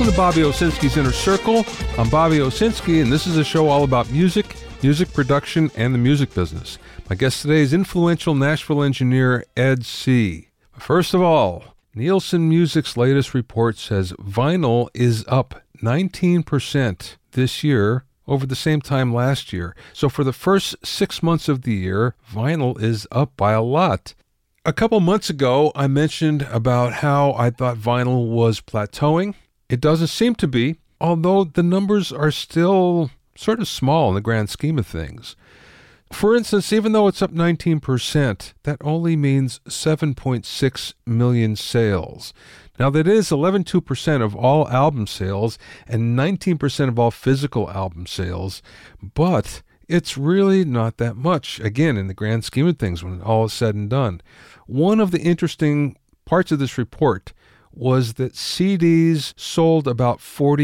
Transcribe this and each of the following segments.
Welcome to Bobby Owsinski's Inner Circle. I'm Bobby Owsinski, and this is a show all about music, music production, and the music business. My guest today is influential Nashville engineer Ed C. First of all, Nielsen Music's latest report says vinyl is up 19% this year over the same time last year. So for the first 6 months of the year, vinyl is up by a lot. A couple months ago, I mentioned about how I thought vinyl was plateauing. It doesn't seem to be, although the numbers are still sort of small in the grand scheme of things. For instance, even though it's up 19%, that only means 7.6 million sales. Now, that is 11.2% of all album sales and 19% of all physical album sales, but it's really not that much, again, in the grand scheme of things when all is said and done. One of the interesting parts of this report was that CDs sold about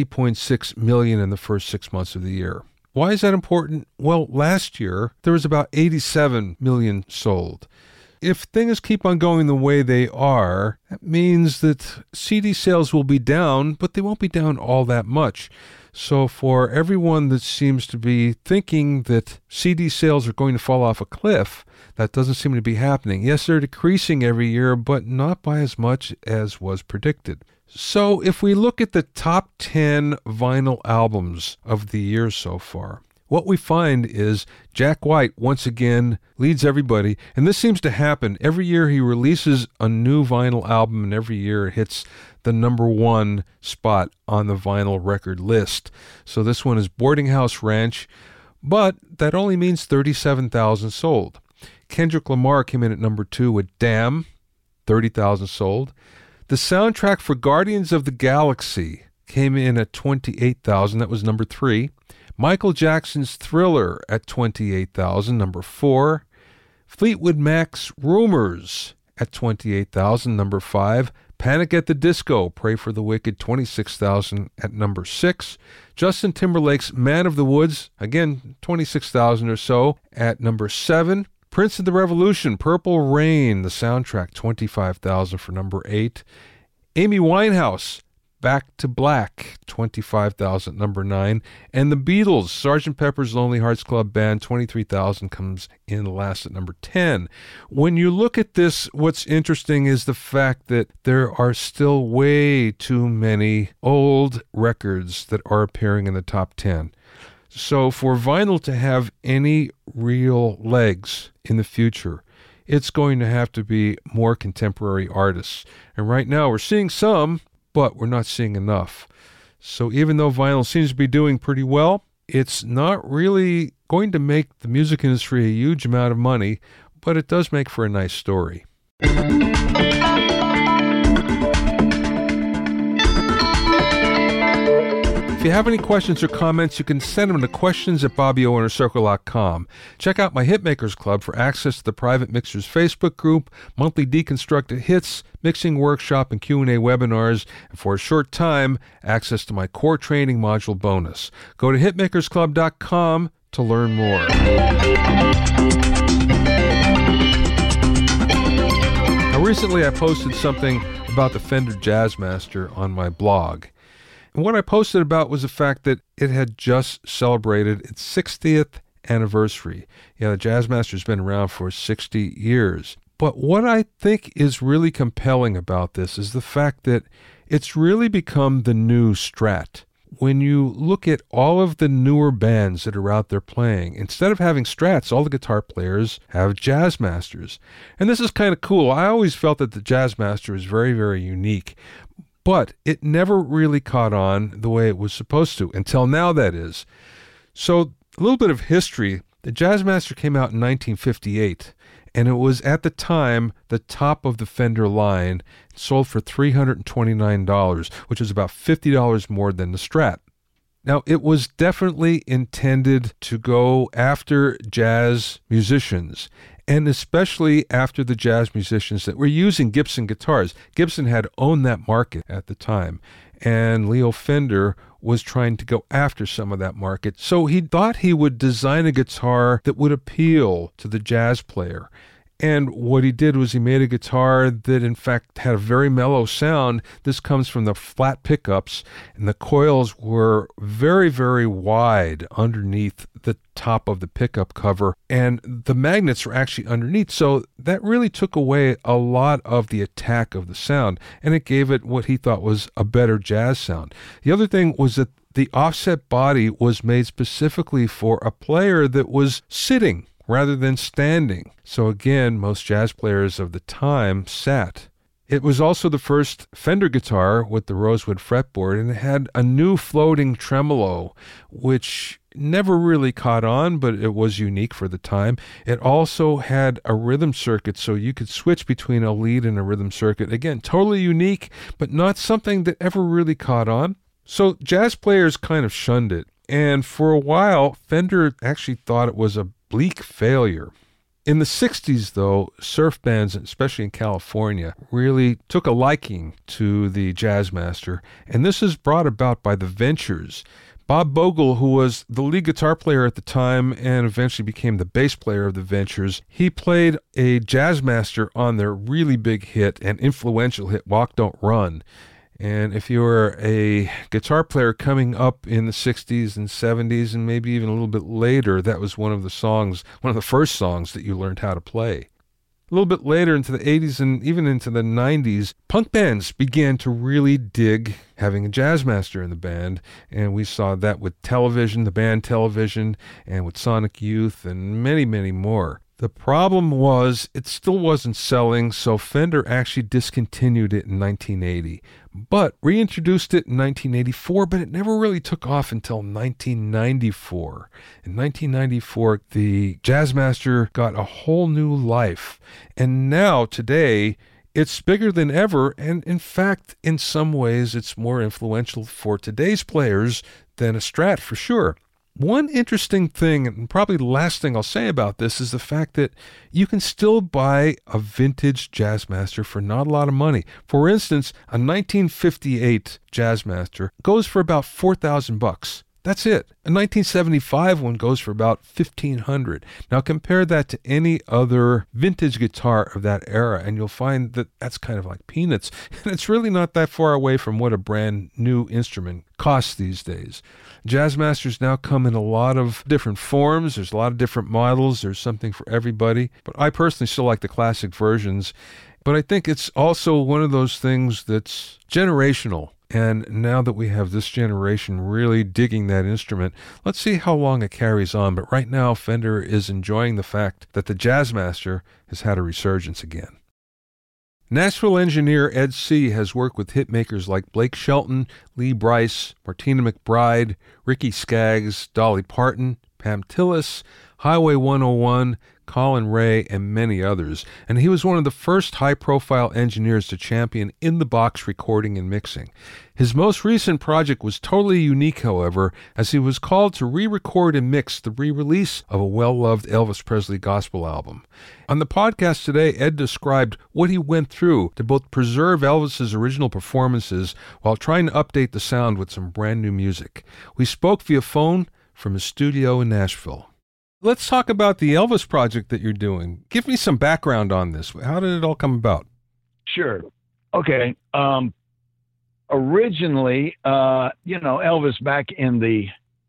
40.6 million in the first 6 months of the year. Why is that important? Well, last year, there was about 87 million sold. If things keep on going the way they are, that means that CD sales will be down, but they won't be down all that much. So for everyone that seems to be thinking that CD sales are going to fall off a cliff, that doesn't seem to be happening. Yes, they're decreasing every year, but not by as much as was predicted. So if we look at the top 10 vinyl albums of the year so far, what we find is Jack White, once again, leads everybody. And this seems to happen. Every year he releases a new vinyl album, and every year it hits the number one spot on the vinyl record list. So this one is Boarding House Ranch, but that only means 37,000 sold. Kendrick Lamar came in at number 2 with Damn, 30,000 sold. The soundtrack for Guardians of the Galaxy came in at 28,000. That was number 3. Michael Jackson's Thriller at 28,000, number 4. Fleetwood Mac's Rumors at 28,000, number 5. Panic at the Disco, Pray for the Wicked, 26,000 at number 6. Justin Timberlake's Man of the Woods, again, 26,000 or so at number 7. Prince of the Revolution, Purple Rain, the soundtrack, 25,000 for number 8. Amy Winehouse, Back to Black, 25,000, number 9. And the Beatles, Sgt. Pepper's Lonely Hearts Club Band, 23,000 comes in last at number 10. When you look at this, what's interesting is the fact that there are still way too many old records that are appearing in the top 10. So for vinyl to have any real legs in the future, it's going to have to be more contemporary artists. And right now we're seeing some, but we're not seeing enough. So even though vinyl seems to be doing pretty well, it's not really going to make the music industry a huge amount of money, but it does make for a nice story. If you have any questions or comments, you can send them to questions@BobbyOInnerCircle.com. Check out my Hitmakers Club for access to the Private Mixers Facebook group, monthly deconstructed hits, mixing workshop, and Q&A webinars, and for a short time, access to my core training module bonus. Go to hitmakersclub.com to learn more. Now, recently I posted something about the Fender Jazzmaster on my blog. And what I posted about was the fact that it had just celebrated its 60th anniversary. Yeah, the Jazzmaster's been around for 60 years. But what I think is really compelling about this is the fact that it's really become the new Strat. When you look at all of the newer bands that are out there playing, instead of having Strats, all the guitar players have Jazzmasters. And this is kind of cool. I always felt that the Jazzmaster is very, very unique. But it never really caught on the way it was supposed to, until now, that is. So a little bit of history. The Jazzmaster came out in 1958, and it was at the time the top of the Fender line. It sold for $329, which is about $50 more than the Strat. Now, it was definitely intended to go after jazz musicians, and especially after the jazz musicians that were using Gibson guitars. Gibson had owned that market at the time, and Leo Fender was trying to go after some of that market. So he thought he would design a guitar that would appeal to the jazz player. And what he did was he made a guitar that, in fact, had a very mellow sound. This comes from the flat pickups, and the coils were very, very wide underneath the top of the pickup cover, and the magnets were actually underneath. So that really took away a lot of the attack of the sound, and it gave it what he thought was a better jazz sound. The other thing was that the offset body was made specifically for a player that was sitting rather than standing. So again, most jazz players of the time sat. It was also the first Fender guitar with the rosewood fretboard, and it had a new floating tremolo, which never really caught on, but it was unique for the time. It also had a rhythm circuit, so you could switch between a lead and a rhythm circuit. Again, totally unique, but not something that ever really caught on. So jazz players kind of shunned it, and for a while, Fender actually thought it was a bleak failure. In the 60s, though, surf bands, especially in California, really took a liking to the Jazzmaster, and this is brought about by the Ventures. Bob Bogle, who was the lead guitar player at the time and eventually became the bass player of the Ventures, he played a Jazzmaster on their really big hit and influential hit, Walk Don't Run. And if you were a guitar player coming up in the 60s and 70s and maybe even a little bit later, that was one of the first songs that you learned how to play. A little bit later into the 80s and even into the 90s, punk bands began to really dig having a Jazzmaster in the band, and we saw that with Television, the band Television, and with Sonic Youth, and many, many more. The problem was it still wasn't selling, so Fender actually discontinued it in 1980, but reintroduced it in 1984, but it never really took off until 1994. In 1994, the Jazzmaster got a whole new life, and now, today, it's bigger than ever, and in fact, in some ways, it's more influential for today's players than a Strat for sure. One interesting thing, and probably the last thing I'll say about this, is the fact that you can still buy a vintage Jazzmaster for not a lot of money. For instance, a 1958 Jazzmaster goes for about $4,000. That's it. A 1975 one goes for about $1,500. Now compare that to any other vintage guitar of that era, and you'll find that that's kind of like peanuts. And it's really not that far away from what a brand new instrument costs these days. Jazzmasters now come in a lot of different forms. There's a lot of different models. There's something for everybody. But I personally still like the classic versions. But I think it's also one of those things that's generational. And now that we have this generation really digging that instrument, let's see how long it carries on. But right now, Fender is enjoying the fact that the Jazzmaster has had a resurgence again. Nashville engineer Ed C. has worked with hitmakers like Blake Shelton, Lee Brice, Martina McBride, Ricky Skaggs, Dolly Parton, Pam Tillis, Highway 101, Colin Ray, and many others, and he was one of the first high-profile engineers to champion in-the-box recording and mixing. His most recent project was totally unique, however, as he was called to re-record and mix the re-release of a well-loved Elvis Presley gospel album. On the podcast today, Ed described what he went through to both preserve Elvis's original performances while trying to update the sound with some brand new music. We spoke via phone from his studio in Nashville. Let's talk about the Elvis project that you're doing. Give me some background on this. How did it all come about? Sure. Okay. Originally, Elvis back in the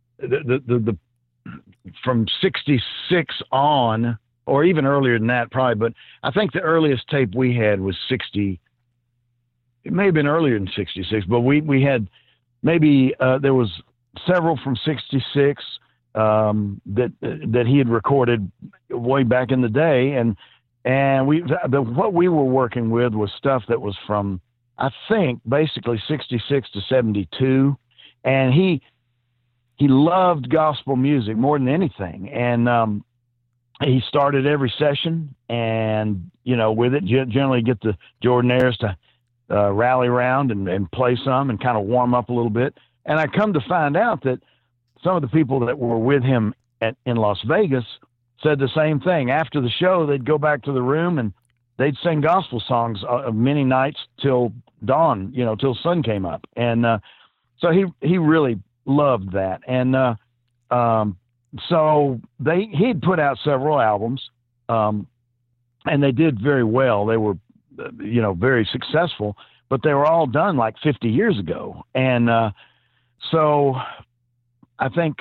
from 66 on, or even earlier than that probably, but I think the earliest tape we had was 60. It may have been earlier than 66, but we had maybe there was several from 66 that he had recorded way back in the day, and what we were working with was stuff that was from, I think, basically 66 to 72, and he loved gospel music more than anything, and he started every session, and with it generally get the Jordanaires to rally around and play some and kind of warm up a little bit, and I come to find out that some of the people that were with him in Las Vegas said the same thing. After the show, they'd go back to the room and they'd sing gospel songs many nights till dawn, till sun came up. And so he really loved that. And so he'd put out several albums. and they did very well. They were, very successful, but they were all done like 50 years ago. And so I think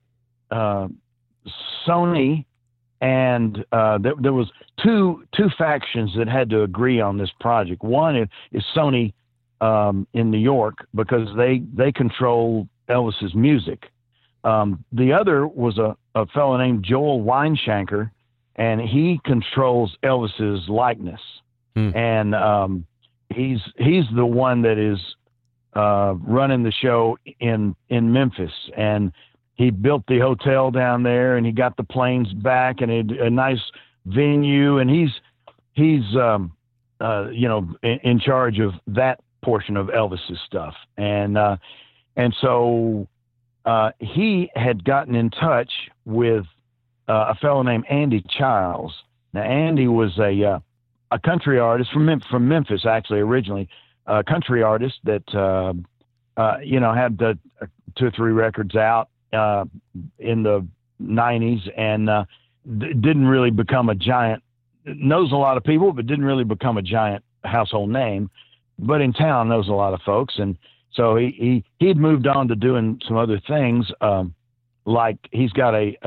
Sony and there was two factions that had to agree on this project. One is Sony in New York, because they control Elvis's music. The other was a fellow named Joel Weinshanker, and he controls Elvis's likeness. And he's the one that is running the show in Memphis, and he built the hotel down there, and he got the planes back, and a nice venue, and he's in charge of that portion of Elvis's stuff. And so he had gotten in touch with a fellow named Andy Childs. Now, Andy was a country artist from Memphis, actually, originally, a country artist that had 2 or 3 records out in the 90s, and didn't really become a giant. Knows a lot of people, but didn't really become a giant household name. But in town, knows a lot of folks, and so he'd moved on to doing some other things. Like he's got he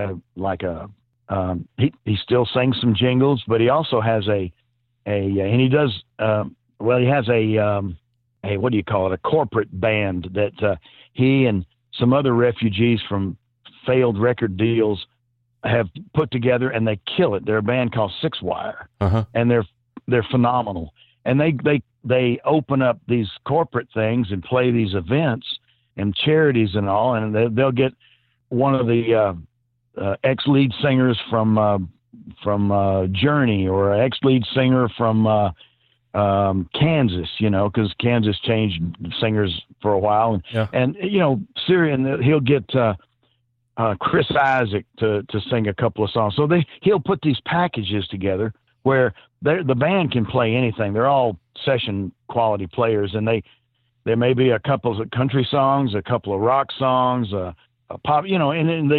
still sings some jingles, but he also has and he does he has a what do you call it, a corporate band that he and some other refugees from failed record deals have put together, and they kill it. They're a band called Six Wire, and they're phenomenal. And they open up these corporate things and play these events and charities and all, and they'll get one of the ex-lead singers from Journey, or an ex-lead singer from Kansas, because Kansas changed singers for a while, and Syrian, he'll get Chris Isaac to sing a couple of songs. So he'll put these packages together where the band can play anything. They're all session quality players, and there may be a couple of country songs, a couple of rock songs, a pop, and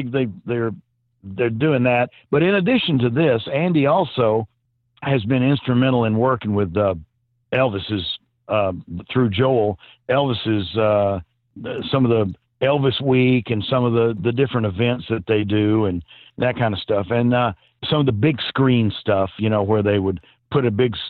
they're doing that. But in addition to this, Andy also has been instrumental in working with Elvis's through Joel, Elvis's some of the Elvis Week and some of the different events that they do and that kind of stuff, and some of the big screen stuff, where they would show a big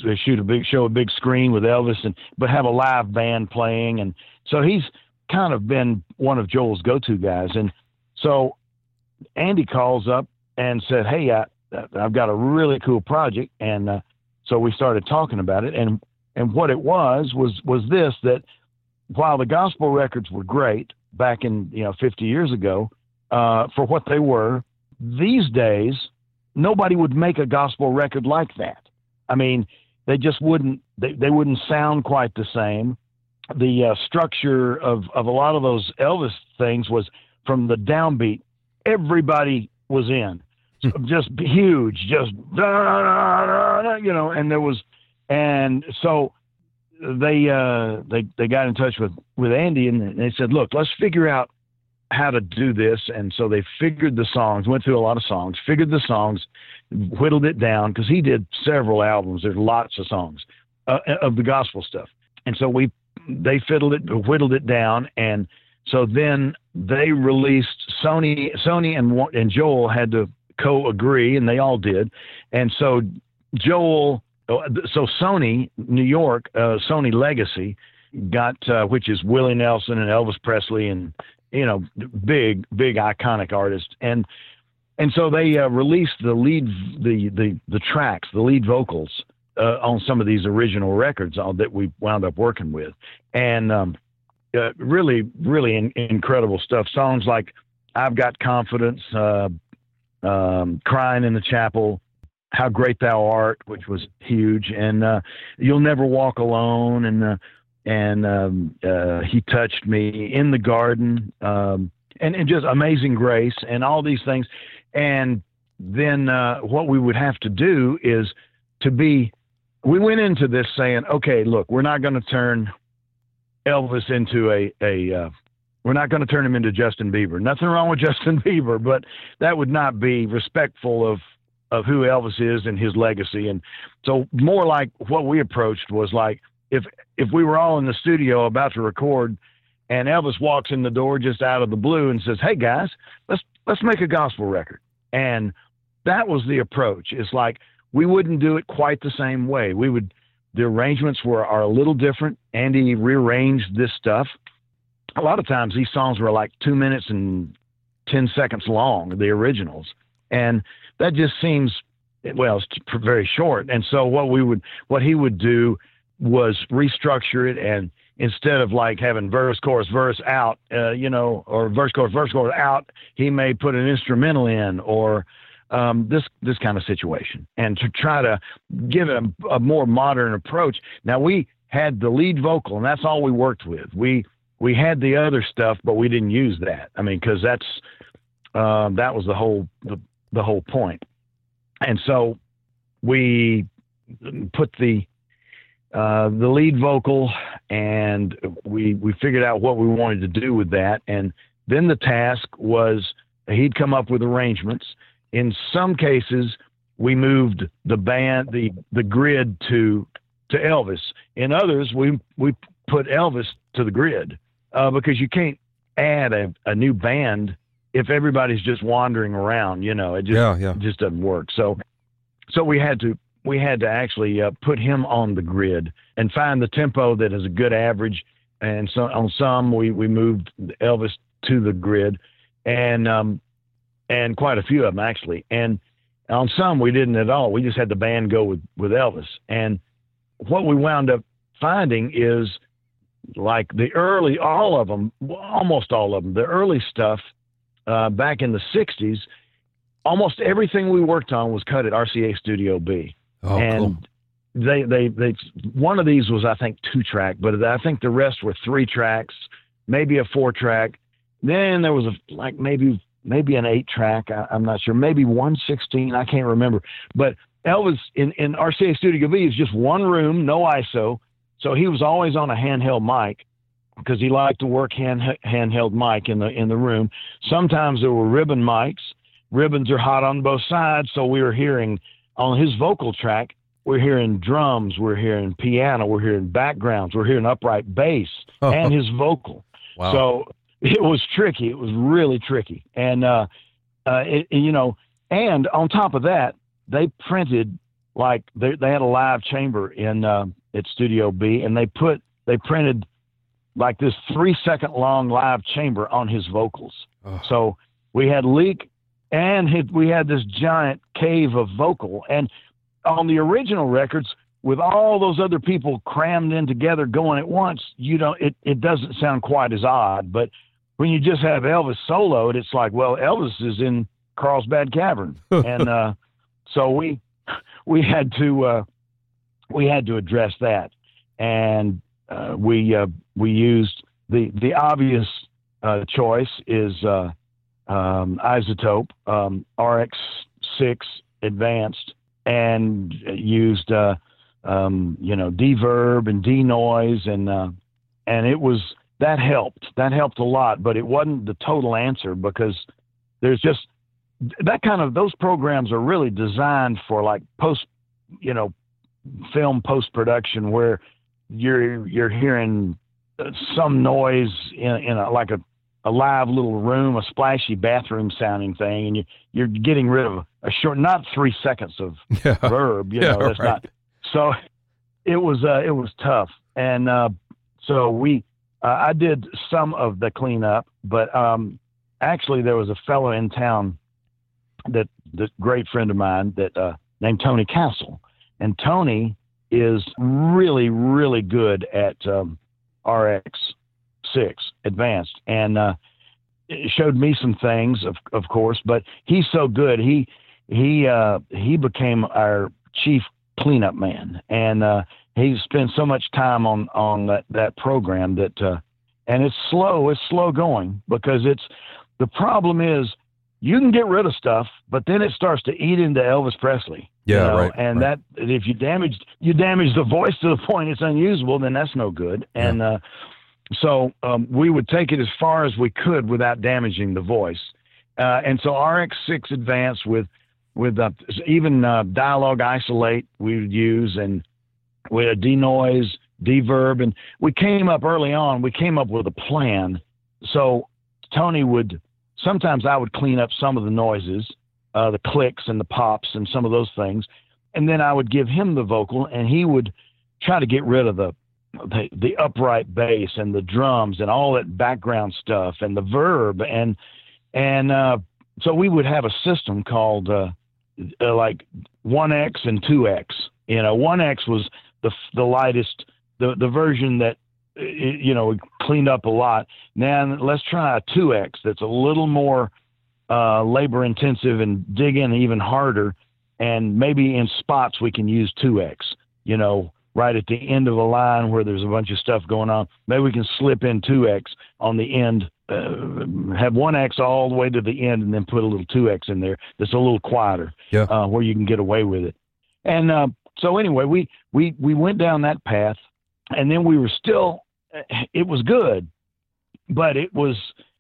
screen with Elvis, but have a live band playing. And so he's kind of been one of Joel's go-to guys. And so Andy calls up and said, "Hey, I've got a really cool project." And so we started talking about it. And what it was this, that while the gospel records were great back in, 50 years ago, for what they were, these days, nobody would make a gospel record like that. I mean, they just wouldn't, they wouldn't sound quite the same. The structure of a lot of those Elvis things was from the downbeat. Everybody was in, just huge, just, and there was, and so they got in touch with Andy, and they said, "Look, let's figure out how to do this." And so they figured the songs, went through a lot of songs, figured the songs, whittled it down, because he did several albums. There's lots of songs of the gospel stuff. And so they whittled it down. And so then they released, Sony and Joel had to co-agree, and they all did. And so Sony, New York, Sony Legacy got, which is Willie Nelson and Elvis Presley and, big iconic artists. And so they released the tracks, the lead vocals on some of these original records that we wound up working with. And really, really incredible stuff. Songs like "I've Got Confidence," "Crying in the Chapel," "How Great Thou Art," which was huge, and "You'll Never Walk Alone," and "He Touched Me," "In the Garden," and just "Amazing Grace," and all these things. And then what we would have to do is we went into this saying, okay, look, we're not going to turn Elvis into we're not going to turn him into Justin Bieber. Nothing wrong with Justin Bieber, but that would not be respectful of who Elvis is and his legacy. And so more like what we approached was like, if we were all in the studio about to record and Elvis walks in the door just out of the blue and says, "Hey guys, let's make a gospel record." And that was the approach. It's like, we wouldn't do it quite the same way. The arrangements are a little different. Andy rearranged this stuff. A lot of times these songs were like 2 minutes and 10 seconds long, the originals. And that just seems, well, it's very short. And so what he would do was restructure it, and instead of like having verse, chorus, verse out, or verse, chorus out, he may put an instrumental in, or this kind of situation, and to try to give it a more modern approach. Now, we had the lead vocal, and that's all we worked with. We had the other stuff, but we didn't use that. I mean, because that was the whole point. And so we put the lead vocal, and we figured out what we wanted to do with that. And then the task was, he'd come up with arrangements. In some cases, we moved the band, the grid to Elvis. In others, we put Elvis to the grid, because you can't add a new band if everybody's just wandering around. It just doesn't work. So we had to actually put him on the grid and find the tempo that is a good average. And so on some, we moved Elvis to the grid, and quite a few of them actually. And on some, we didn't at all. We just had the band go with Elvis. And what we wound up finding is, like almost all of them, the early stuff back in the 60s, almost everything we worked on was cut at RCA Studio B. Oh, and cool. they one of these was, I think, 2-track, but I think the rest were 3 tracks, maybe a 4-track. Then there was maybe an 8-track. I'm not sure. Maybe 116. I can't remember. But Elvis in RCA Studio B is just one room, no ISO. So he was always on a handheld mic, because he liked to work handheld mic in the room. Sometimes there were ribbon mics. Ribbons are hot on both sides. So we were hearing on his vocal track, we're hearing drums, we're hearing piano, we're hearing backgrounds, we're hearing upright bass and his vocal. Wow. So it was tricky. It was really tricky. And, and on top of that, they printed, like they had a live chamber at Studio B, and they printed like this 3-second long live chamber on his vocals. Oh. So we had leak, and we had this giant cave of vocal. And on the original records, with all those other people crammed in together going at once, it doesn't sound quite as odd. But when you just have Elvis soloed, it's like, well, Elvis is in Carlsbad Cavern. And so we had to address that. And we used the obvious choice is iZotope, RX6 Advanced, and used Deverb and denoise, and it was that helped a lot, but it wasn't the total answer, because there's just those programs are really designed for like film post-production, where you're hearing some noise in a live little room, a splashy bathroom sounding thing, and you're getting rid of a short, not 3 seconds of verb, that's right. Not. So it was tough. And so I did some of the cleanup, but actually there was a fellow in town that great friend of mine that named Tony Castle. And Tony is really, really good at RX6 Advanced, and it showed me some things, of course, but he's so good. He became our chief cleanup man, and he spent so much time on that program that, and it's slow going, because the problem is you can get rid of stuff, but then it starts to eat into Elvis Presley. Yeah, right. And right. that if you damage the voice to the point it's unusable, then that's no good. And so we would take it as far as we could without damaging the voice. And so RX6 Advanced with with even dialogue isolate we would use, and we had denoise, deverb, and we came up early on. We came up with a plan. So Tony would sometimes I would clean up some of the noises, the clicks and the pops and some of those things, and then I would give him the vocal, and he would try to get rid of the upright bass and the drums and all that background stuff and the verb and so we would have a system called like 1X and 2X. 1X was the lightest, the version that cleaned up a lot. Now let's try a 2X that's a little more labor intensive and dig in even harder, and maybe in spots we can use 2X. Right at the end of a line where there's a bunch of stuff going on, maybe we can slip in 2X on the end, have 1X all the way to the end, and then put a little 2X in there that's a little quieter, where you can get away with it. And so anyway, we went down that path, and then we were still, it was good, but it was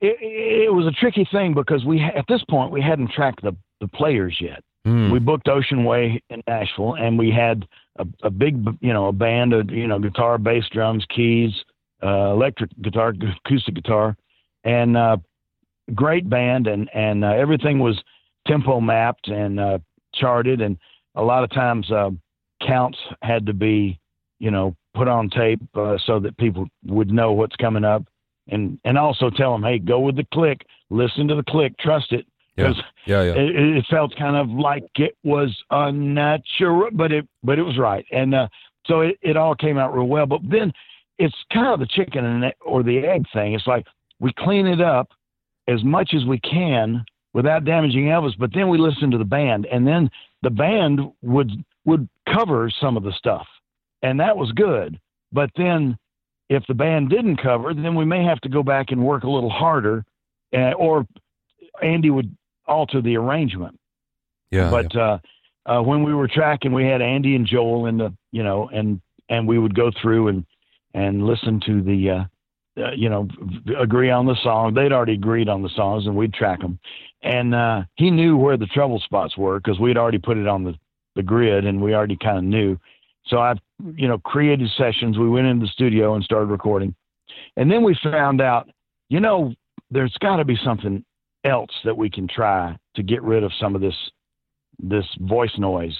a tricky thing because at this point we hadn't tracked the players yet. We booked Ocean Way in Nashville, and we had a big, a band of, guitar, bass, drums, keys, electric guitar, acoustic guitar, and great band, and everything was tempo mapped and charted, and a lot of times counts had to be, put on tape so that people would know what's coming up, and also tell them, hey, go with the click, listen to the click, trust it. Yeah. It felt kind of like it was unnatural, but it was right, and so it all came out real well. But then it's kind of the chicken or the egg thing. It's like we clean it up as much as we can without damaging Elvis, but then we listen to the band, and then the band would cover some of the stuff, and that was good. But then if the band didn't cover, then we may have to go back and work a little harder, or Andy would alter the arrangement. But when we were tracking, we had Andy and Joel in the, and we would go through and listen to the, agree on the song. They'd already agreed on the songs, and we'd track them. And he knew where the trouble spots were because we'd already put it on the grid, and we already kind of knew. So I, created sessions. We went into the studio and started recording. And then we found out, there's got to be something else that we can try to get rid of some of this voice noise.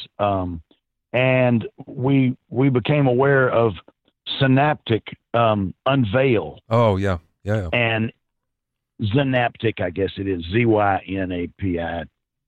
And we became aware of Synaptic Unveil. Oh, yeah. And Synaptic, I guess it is, ZYNAPI,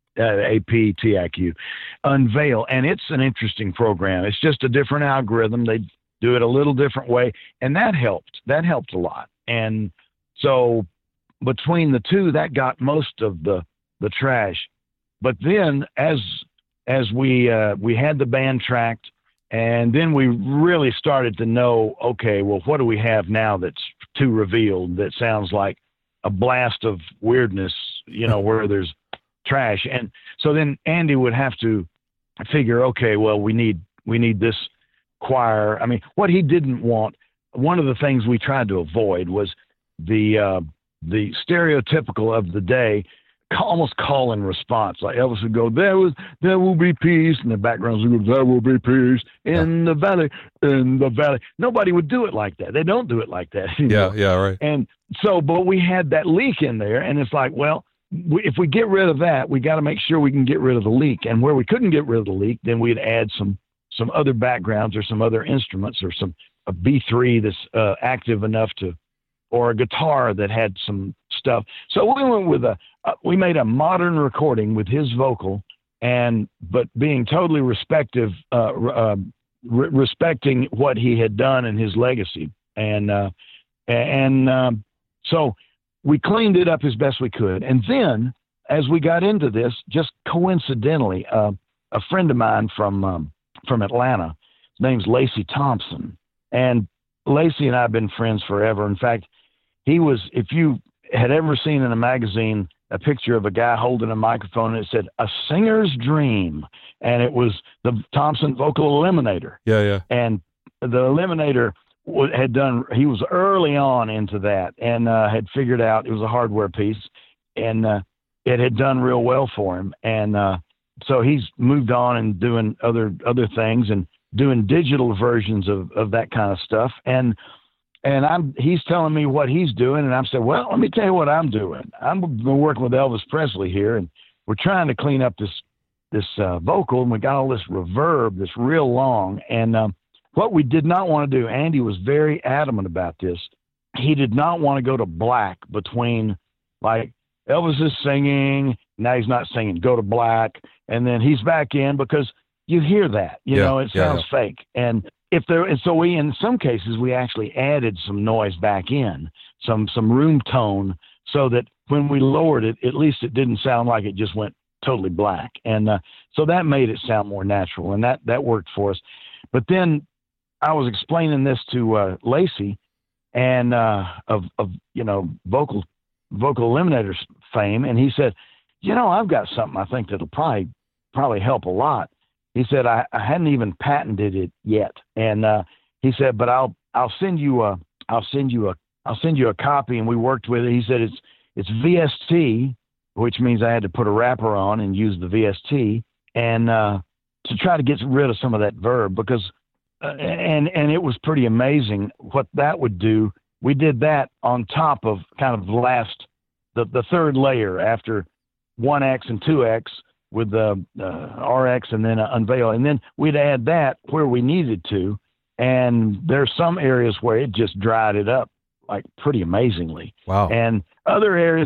APTIQ, Unveil. And it's an interesting program. It's just a different algorithm. They do it a little different way. And that helped. That helped a lot. And so between the two, that got most of the trash. But then as we had the band tracked, and then we really started to know, okay, well, what do we have now that's too revealed, that sounds like a blast of weirdness, where there's trash. And so then Andy would have to figure, okay, well, we need this choir. I mean, what he didn't want, one of the things we tried to avoid was the stereotypical of the day, almost call and response. Like Elvis would go, there will be peace, and the backgrounds would go, there will be peace in the valley, in the valley. Nobody would do it like that. They don't do it like that anymore. Yeah, right. And so, but we had that leak in there, and it's like, well, if we get rid of that, we got to make sure we can get rid of the leak. And where we couldn't get rid of the leak, then we'd add some other backgrounds or some other instruments or a B3 that's active enough to, or a guitar that had some stuff. So we went with we made a modern recording with his vocal, but being totally respecting what he had done and his legacy. So we cleaned it up as best we could. And then as we got into this, just coincidentally, a friend of mine from Atlanta, his name's Lacey Thompson. And Lacey and I have been friends forever. In fact, he was, if you had ever seen in a magazine a picture of a guy holding a microphone and it said "A Singer's Dream," and it was the Thompson Vocal Eliminator. Yeah. And the Eliminator he was early on into that and had figured out it was a hardware piece, and it had done real well for him. And so he's moved on and doing other things and doing digital versions of that kind of stuff. And he's telling me what he's doing. And I'm saying, well, let me tell you what I'm doing. I'm working with Elvis Presley here, and we're trying to clean up this vocal, and we got all this reverb that's real long. And what we did not want to do, Andy was very adamant about this. He did not want to go to black between, like, Elvis is singing, now he's not singing, go to black, and then he's back in, because you hear that, you know, it sounds fake. And so we, in some cases, we actually added some noise back in, some room tone, so that when we lowered it, at least it didn't sound like it just went totally black. And so that made it sound more natural, and that worked for us. But then I was explaining this to Lacey, and of you know, Vocal Eliminators fame, and he said, you know, I've got something I think that'll probably help a lot. He said, I hadn't even patented it yet, and he said, but I'll send you a copy. And we worked with it. He said it's VST, which means I had to put a wrapper on and use the VST, and to try to get rid of some of that verb, because and it was pretty amazing what that would do. We did that on top of kind of the third layer after 1X and 2X with the RX and then Unveil. And then we'd add that where we needed to. And there's some areas where it just dried it up like pretty amazingly. Wow. And other areas,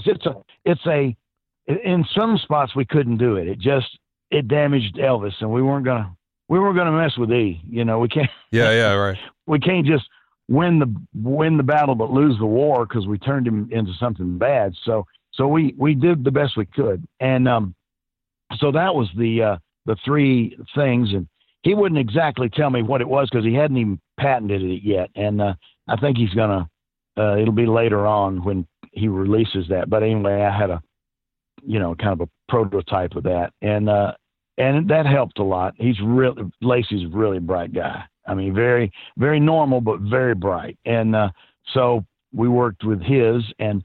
in some spots we couldn't do it. It damaged Elvis, and we weren't gonna mess with E. You know, we can't. Yeah, right. We can't just win the battle but lose the war, because we turned him into something bad. So we did the best we could, and so that was the three things. And he wouldn't exactly tell me what it was, because he hadn't even patented it yet. And I think he's gonna. It'll be later on when he releases that. But anyway, I had kind of a prototype of that, and that helped a lot. Lacey's a really bright guy. I mean, very, very normal, but very bright. And so we worked with his, and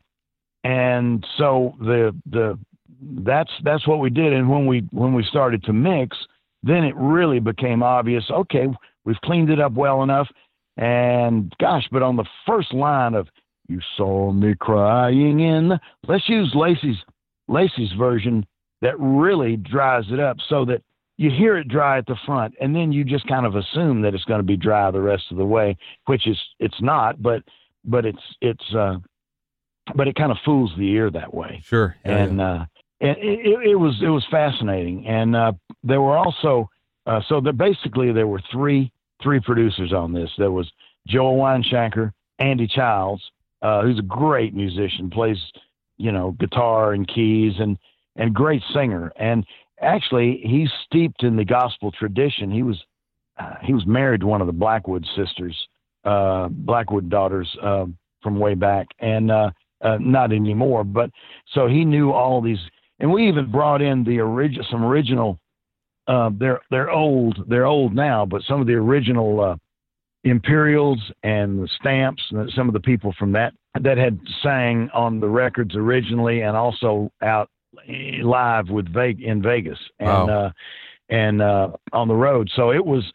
so that's what we did. And when we started to mix, then it really became obvious. Okay, we've cleaned it up well enough. And gosh, but on the first line of "You saw me crying let's use Lacey's version that really dries it up, so that you hear it dry at the front, and then you just kind of assume that it's going to be dry the rest of the way, which it's not, but it kind of fools the ear that way. Sure. Yeah, and it was fascinating. And there were also basically there were three producers on this. There was Joel Weinshanker, Andy Childs, who's a great musician, plays guitar and keys, and great singer. And actually, he's steeped in the gospel tradition. He was married to one of the Blackwood sisters, Blackwood daughters, from way back, and not anymore. But so he knew all these, and we even brought in some original. They're old now, but some of the original Imperials and the Stamps, and some of the people from that had sang on the records originally, and also out live in Vegas, and wow. And on the road. So it was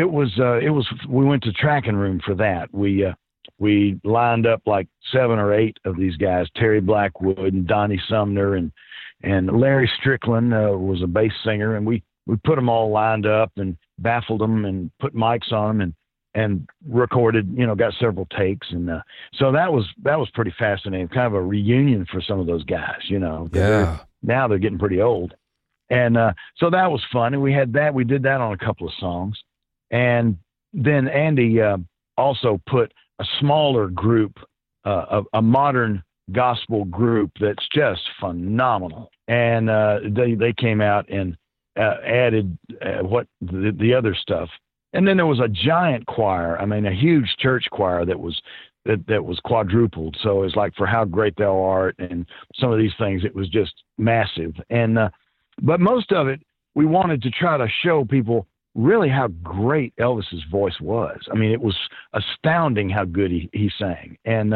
we went to Tracking Room for that. We lined up like 7 or 8 of these guys: Terry Blackwood and Donnie Sumner and Larry Strickland was a bass singer, and we put them all lined up and baffled them and put mics on them and recorded, got several takes. And so that was pretty fascinating, kind of a reunion for some of those guys, Yeah. Now they're getting pretty old. And so that was fun. And we did that on a couple of songs. And then Andy also put a smaller group, a modern gospel group that's just phenomenal. And they came out and added what the other stuff. And then there was a giant choir. I mean, a huge church choir that was quadrupled. So it's like For How Great Thou Art and some of these things. It was just massive. And but most of it, we wanted to try to show people really how great Elvis's voice was. I mean, it was astounding how good he sang. And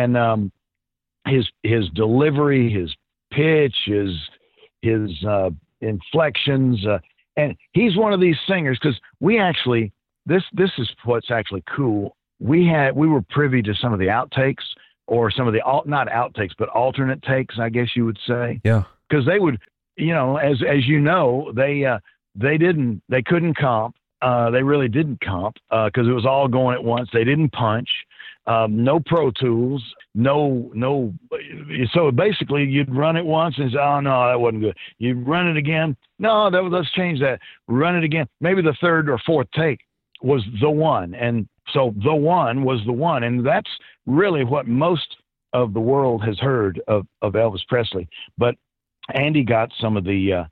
his delivery, his pitch, his inflections, and he's one of these singers because we actually this is what's actually cool. We were privy to some of the outtakes or some of the not outtakes but alternate takes, I guess you would say. Yeah. Because they would, as you know, they couldn't comp. They really didn't comp because it was all going at once. They didn't punch. No Pro Tools. No. So basically, you'd run it once and say, "Oh no, that wasn't good." You'd run it again. No, let's change that. Run it again. Maybe the third or fourth take was the one, and so the one was the one, and that's really what most of the world has heard of Elvis Presley. But Andy got some of the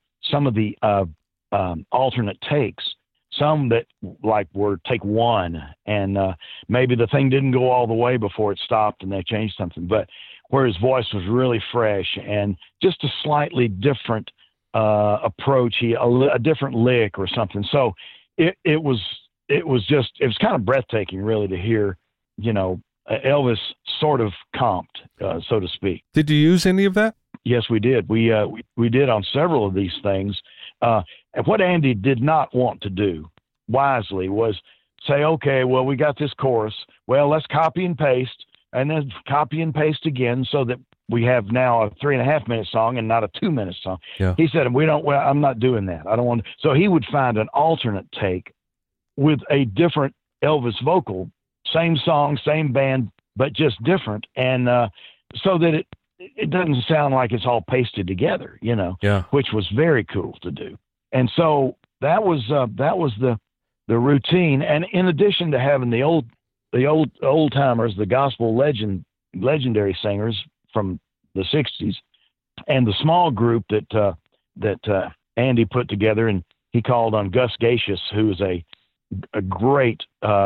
alternate takes, some that like were take one, and maybe the thing didn't go all the way before it stopped and they changed something, but where his voice was really fresh and just a slightly different approach, a different lick or something. So it was kind of breathtaking, really, to hear, Elvis sort of comped, so to speak. Did you use any of that? Yes, we did. We did on several of these things. And what Andy did not want to do wisely was say, okay, well, we got this chorus. Well, let's copy and paste, and then copy and paste again so that we have now a 3.5-minute song and not a 2-minute song. Yeah. He said, I'm not doing that. I don't want to. So he would find an alternate take with a different Elvis vocal, same song, same band, but just different. And so that it doesn't sound like it's all pasted together, which was very cool to do. And so that was the routine. And in addition to having the old timers, the gospel legendary singers from the 60s, and the small group that Andy put together, and he called on Gus Gacious, who is a great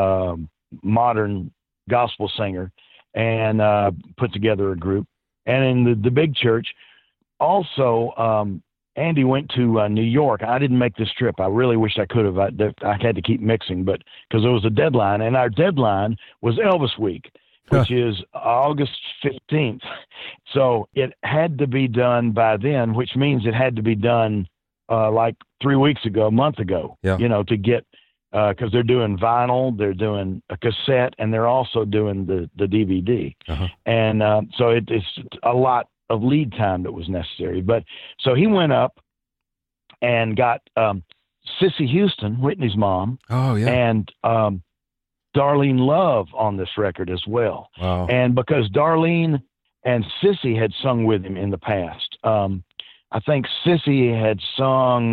modern gospel singer, and put together a group. And in the big church, also, Andy went to New York. I didn't make this trip. I really wish I could have. I had to keep mixing, but because there was a deadline, and our deadline was Elvis Week, which is August 15th. So it had to be done by then, which means it had to be done like 3 weeks ago, a month ago, to get, because they're doing vinyl, they're doing a cassette, and they're also doing the DVD. Uh-huh. And so it's a lot of lead time that was necessary. But so he went up and got Cissy Houston, Whitney's mom, and Darlene Love on this record as well. Wow. And because Darlene and Cissy had sung with him in the past, I think Cissy had sung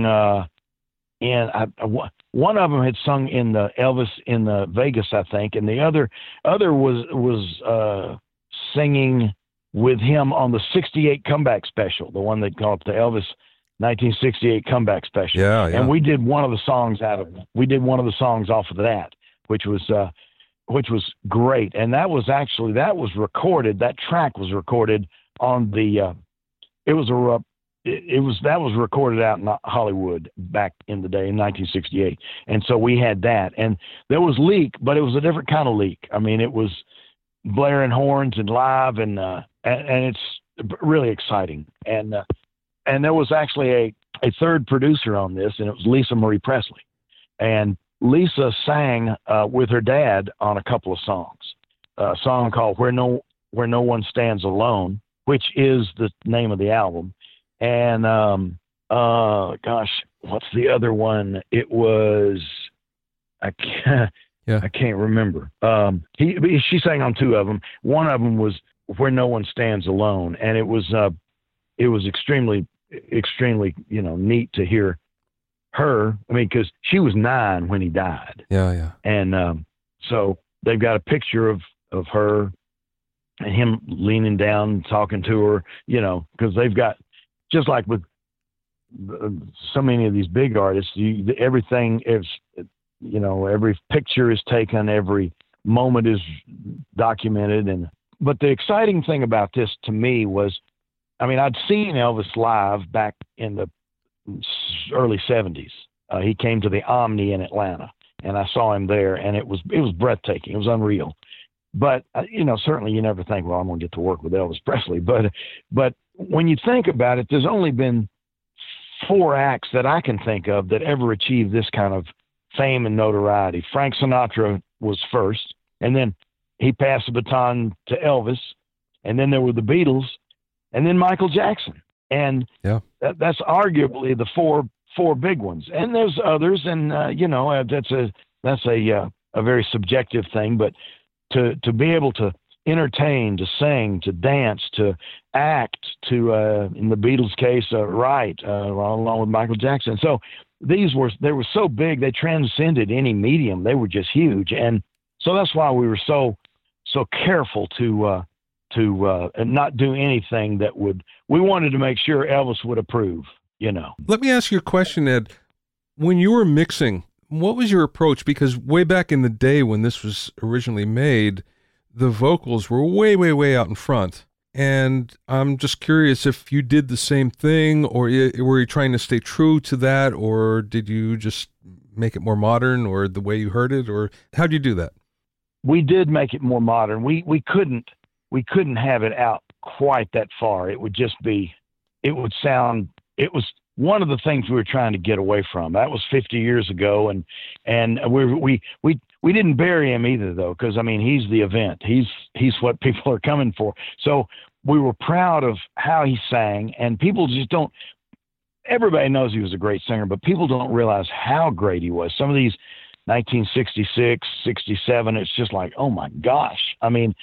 one of them had sung in the Elvis in the Vegas, I think, and the other was singing with him on the 68 comeback special, the one they called the Elvis 1968 comeback special. Yeah. And we did one of the songs off of that, which was great. And that was recorded. That track was recorded on the that was recorded out in Hollywood back in the day in 1968. And so we had that, and there was leak, but it was a different kind of leak. I mean, it was blaring horns and live, and it's really exciting. And there was actually a third producer on this, and it was Lisa Marie Presley. And Lisa sang with her dad on a couple of songs, a song called Where No One Stands Alone, which is the name of the album. And, what's the other one? It was, I can't remember. She sang on two of them. One of them was Where No One Stands Alone. And it was extremely, extremely, neat to hear her. I mean, cause she was 9 when he died. Yeah. And, so they've got a picture of her and him leaning down, talking to her, cause they've got, just like with so many of these big artists, everything is, every picture is taken, every moment is documented. But the exciting thing about this to me was, I mean, I'd seen Elvis live back in the early 70s. He came to the Omni in Atlanta, and I saw him there, and it was breathtaking. It was unreal. But, certainly you never think, well, I'm going to get to work with Elvis Presley. But when you think about it, there's only been four acts that I can think of that ever achieved this kind of fame and notoriety. Frank Sinatra was first, and then he passed the baton to Elvis, and then there were the Beatles, and then Michael Jackson. And that's arguably the four big ones. And there's others, and that's a very subjective thing. But to be able to entertain, to sing, to dance, to act, to in the Beatles' case, write along with Michael Jackson. So they were so big, they transcended any medium. They were just huge, and so that's why we were so careful to not do anything that we wanted to make sure Elvis would approve, Let me ask you a question, Ed. When you were mixing, what was your approach? Because way back in the day when this was originally made, the vocals were way, way, way out in front. And I'm just curious if you did the same thing, or were you trying to stay true to that, or did you just make it more modern, or the way you heard it, or how did you do that? We did make it more modern. We couldn't have it out quite that far. It was one of the things we were trying to get away from. That was 50 years ago, and we didn't bury him either, though, because he's the event. He's what people are coming for. So we were proud of how he sang, and people just don't. Everybody knows he was a great singer, but people don't realize how great he was. Some of these 1966, 67, it's just like, oh my gosh.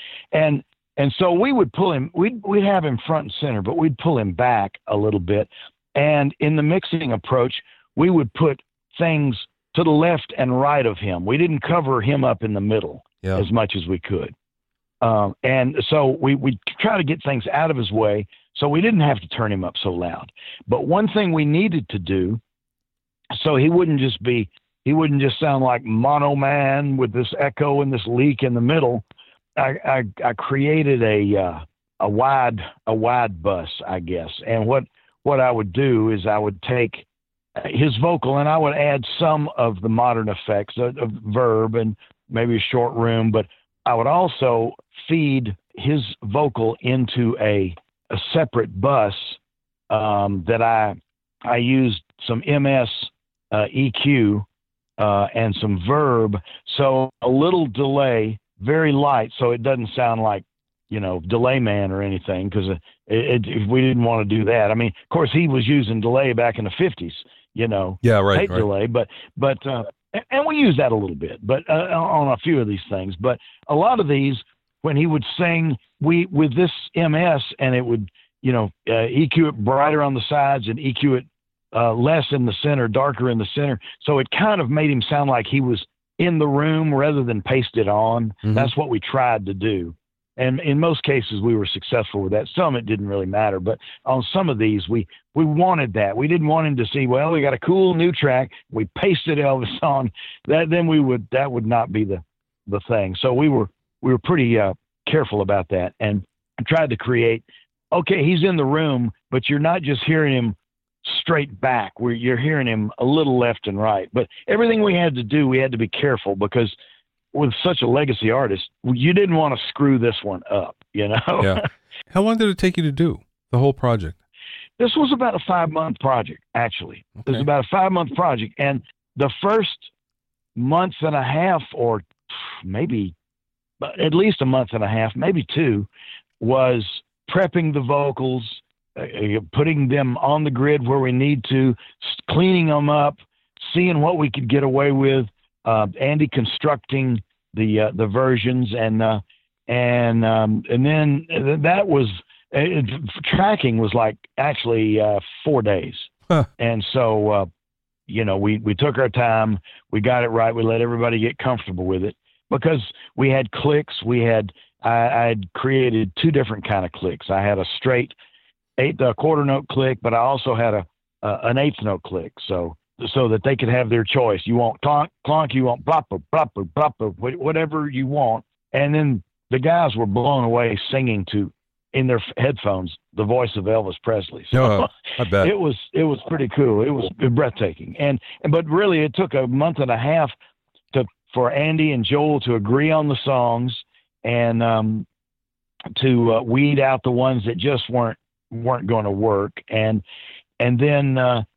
And so we would pull him, we'd have him front and center, but we'd pull him back a little bit. And in the mixing approach, we would put things to the left and right of him. We didn't cover him up in the middle as much as we could. And so we try to get things out of his way so we didn't have to turn him up so loud. But one thing we needed to do, so he wouldn't just sound like Mono Man with this echo and this leak in the middle. I created a wide bus, I guess. And what I would do is I would take his vocal and I would add some of the modern effects of verb and maybe a short room, but I would also feed his vocal into a separate bus that I used some MS EQ and some verb. So a little delay, very light, so it doesn't sound like, Delay Man or anything, because we didn't want to do that. Of course, he was using delay back in the 50s, Yeah, right. Delay, but and we use that a little bit, but on a few of these things. But a lot of these, when he would sing, with this MS, and it would, EQ it brighter on the sides and EQ it less in the center, darker in the center. So it kind of made him sound like he was in the room rather than pasted on. Mm-hmm. That's what we tried to do. And in most cases, we were successful with that. Some, it didn't really matter. But on some of these, we wanted that. We didn't want him to see, well, we got a cool new track. We pasted Elvis on that. Then that would not be the thing. So we were pretty careful about that and tried to create, okay, he's in the room, but you're not just hearing him straight back, where you're hearing him a little left and right. But everything we had to do, we had to be careful, because with such a legacy artist, you didn't want to screw this one up, Yeah. How long did it take you to do the whole project? This was about a 5-month project, actually. Okay. It was about a 5-month project. And the first month and a half, or maybe at least a month and a half, maybe 2, was prepping the vocals, putting them on the grid where we need to, cleaning them up, seeing what we could get away with, Andy constructing the versions, and then that was tracking was like actually 4 days. Huh. And so we took our time, we got it right, we let everybody get comfortable with it, because we had clicks. I had created 2 different kind of clicks. I had a straight quarter note click, but I also had an 1/8 note click, so that they could have their choice. You want clonk, clonk, you want blopper, blopper, blopper, whatever you want. And then the guys were blown away singing in their headphones, the voice of Elvis Presley. So I bet. It was pretty cool. It was breathtaking. But really it took a month and a half for Andy and Joel to agree on the songs, and to weed out the ones that just weren't going to work. And then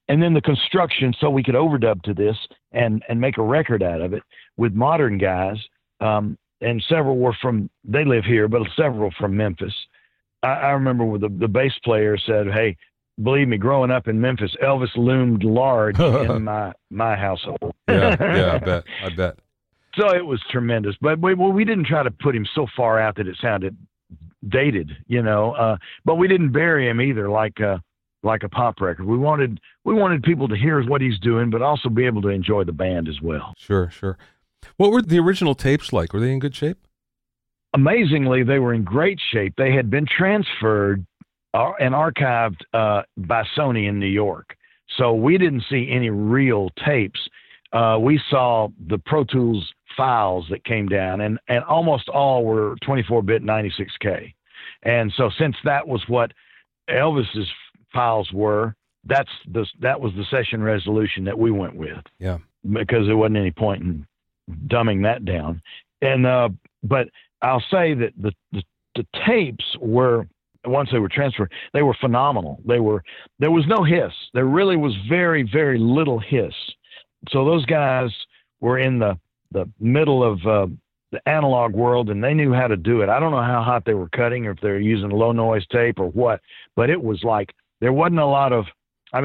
and then the construction so we could overdub to this and make a record out of it with modern guys. And several were they live here, but several from Memphis. I remember with the bass player said, "Hey, believe me, growing up in Memphis, Elvis loomed large in my household." Yeah, I bet. So it was tremendous, but we didn't try to put him so far out that it sounded dated, but we didn't bury him either like a pop record. We wanted people to hear what he's doing, but also be able to enjoy the band as well. Sure. What were the original tapes like? Were they in good shape? Amazingly, they were in great shape. They had been transferred and archived by Sony in New York. So we didn't see any real tapes. We saw the Pro Tools files that came down, and almost all were 24-bit 96K. And so since that was what Elvis's files were, that was the session resolution that we went with. Yeah. Because there wasn't any point in dumbing that down. And but I'll say that the tapes were, once they were transferred, they were phenomenal. There was no hiss. There really was very, very little hiss. So those guys were in the middle of the analog world, and they knew how to do it. I don't know how hot they were cutting or if they were using low noise tape or what, but it was like there wasn't a lot of,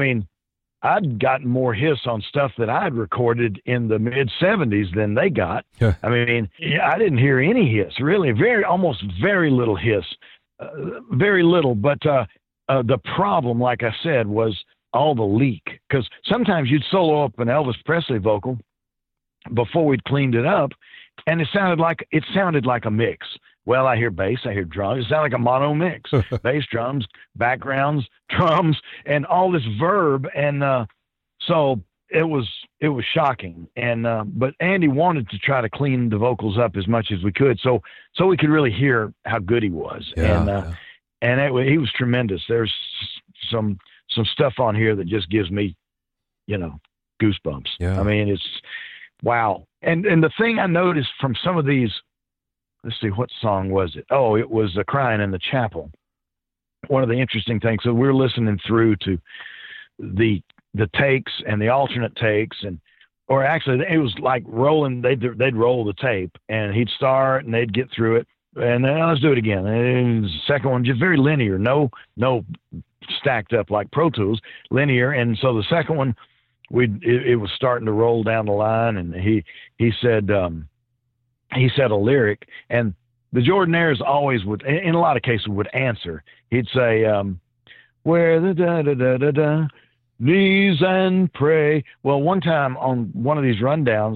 I'd gotten more hiss on stuff that I'd recorded in the mid-'70s than they got. Yeah. I didn't hear any hiss, really, almost very little hiss, very little. But the problem, like I said, was all the leak. Because sometimes you'd solo up an Elvis Presley vocal before we'd cleaned it up, and it sounded like a mix. Well, I hear bass, I hear drums. It sounded like a mono mix. Bass, drums, backgrounds, drums, and all this verb. And so it was shocking. And but Andy wanted to try to clean the vocals up as much as we could, so we could really hear how good he was. Yeah, he was tremendous. There's some stuff on here that just gives me, goosebumps. Yeah. It's wow. And the thing I noticed from some of these. Let's see, what song was it? Oh, it was Crying in the Chapel. One of the interesting things, so we're listening through to the takes and the alternate takes, or actually it was like rolling, they'd roll the tape, and he'd start, and they'd get through it, and then let's do it again. And the second one, just very linear, no stacked up like Pro Tools, linear. And so the second one, it was starting to roll down the line, and he said a lyric, and the Jordanaires always would, in a lot of cases, would answer. He'd say, where the da-da-da-da-da, knees and pray. Well, one time on one of these rundowns,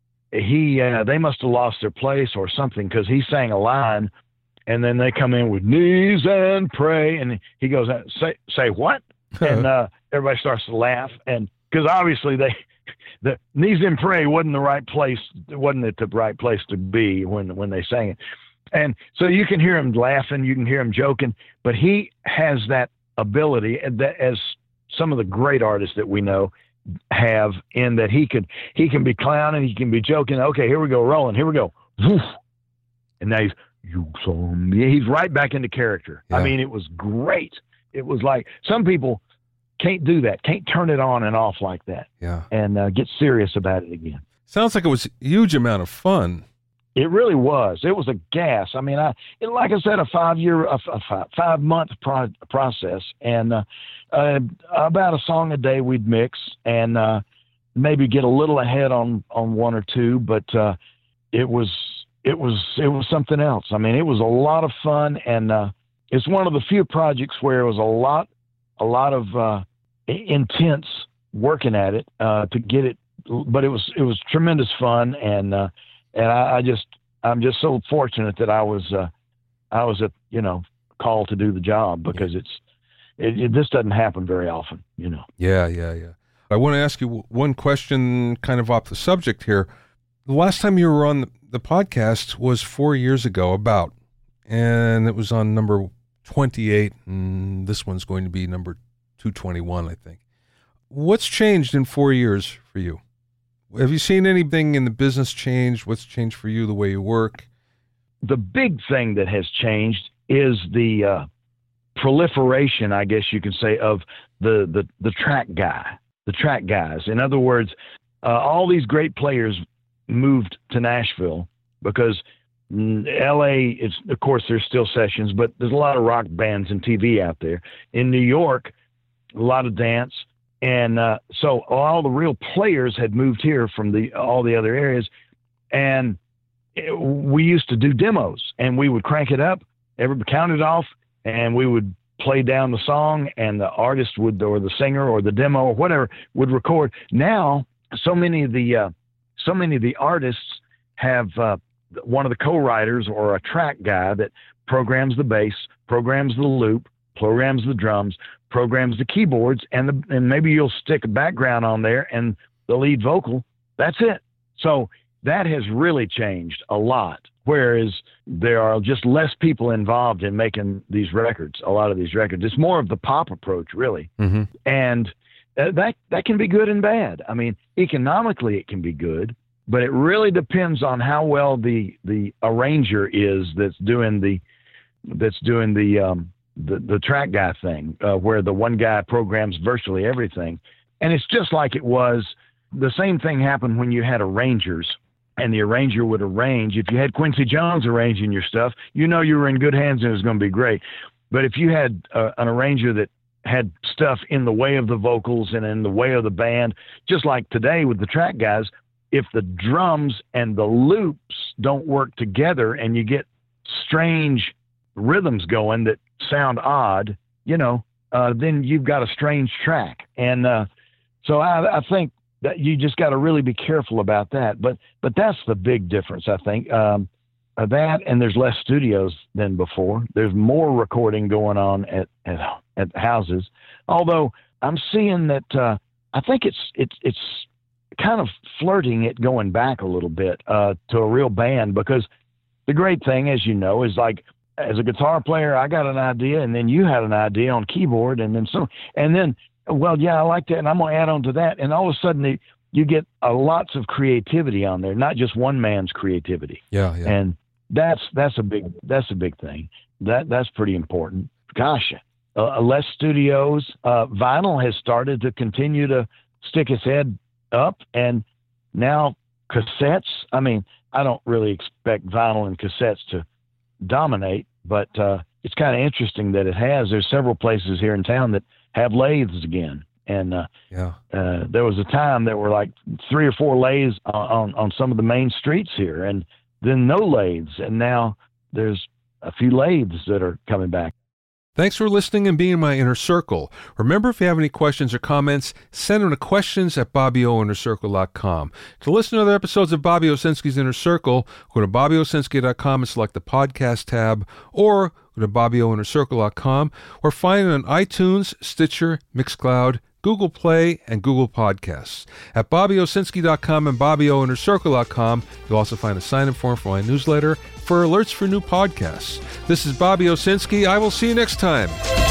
they must have lost their place or something, because he sang a line, and then they come in with knees and pray, and he goes, say what? And everybody starts to laugh, and because obviously the knees and pray wasn't the right place. Wasn't it the right place to be when they sang it? And so you can hear him laughing, you can hear him joking, but he has that ability that, as some of the great artists that we know have, in that he can be clowning, he can be joking. Okay, here we go, rolling, here we go, woof. And now he's right back into character. Yeah. It was great. It was like, some people can't do that, can't turn it on and off like that, and get serious about it again. Sounds like it was a huge amount of fun. It really was. It was a gas. Like I said, a 5-month process, and about a song a day we'd mix, and maybe get a little ahead on one or two, but it was something else. It was a lot of fun, and it's one of the few projects where it was a lot of intense working at it to get it, but it was tremendous fun, and I'm just so fortunate that I was called to do the job, because this doesn't happen very often, Yeah. I want to ask you one question, kind of off the subject here. The last time you were on the podcast was 4 years ago, and it was on number 28, and this one's going to be number 221, I think. What's changed in 4 years for you? Have you seen anything in the business change? What's changed for you, the way you work? The big thing that has changed is the proliferation, I guess you can say, of the track guy. the track guys. In other words, all these great players moved to Nashville because LA is, of course, there's still sessions, but there's a lot of rock bands and TV out there. In New York, a lot of dance. And so all the real players had moved here from all the other areas. And we used to do demos, and we would crank it up, count it off, and we would play down the song, and the artist would, or the singer or the demo or whatever, would record. Now, so many of the artists have one of the co-writers or a track guy that programs the bass, programs the loop, programs the drums, programs the keyboards, and maybe you'll stick a background on there and the lead vocal. That's it. So that has really changed a lot, whereas there are just less people involved in making these records, a lot of these records. It's more of the pop approach, really. Mm-hmm. And that can be good and bad. I mean, economically it can be good, but it really depends on how well the arranger is that's doing the track guy thing, where the one guy programs virtually everything. And it's just like it was. The same thing happened when you had arrangers, and the arranger would arrange. If you had Quincy Jones arranging your stuff, you know you were in good hands and it was going to be great. But if you had an arranger that had stuff in the way of the vocals and in the way of the band, just like today with the track guys, if the drums and the loops don't work together and you get strange rhythms going that sound odd, then you've got a strange track. And so I think that you just got to really be careful about that. But that's the big difference, I think. That, and there's less studios than before. There's more recording going on at houses. Although I'm seeing that I think it's kind of flirting it going back a little bit to a real band, because the great thing, as you know, is like, as a guitar player, I got an idea, and then you had an idea on keyboard, and then well, yeah, I like that, and I'm going to add on to that, and all of a sudden you get lots of creativity on there, not just one man's creativity. Yeah. And that's a big thing. That's pretty important. Gosh, less studios. Vinyl has started to continue to stick its head up, and now cassettes. I mean, I don't really expect vinyl and cassettes to dominate, but it's kind of interesting that it has. There's several places here in town that have lathes again, and there was a time there were like 3 or 4 lathes on some of the main streets here, and then no lathes, and now there's a few lathes that are coming back. Thanks for listening and being in my inner circle. Remember, if you have any questions or comments, send them to questions@BobbyOInnerCircle.com. To listen to other episodes of Bobby Owsinski's Inner Circle, go to BobbyOwsinski.com and select the podcast tab, or go to BobbyOInnerCircle.com, or find it on iTunes, Stitcher, Mixcloud, Google Play, and Google Podcasts. At BobbyOwsinski.com and BobbyOInnerCircle.com, you'll also find a sign-in form for my newsletter for alerts for new podcasts. This is Bobby Owsinski. I will see you next time.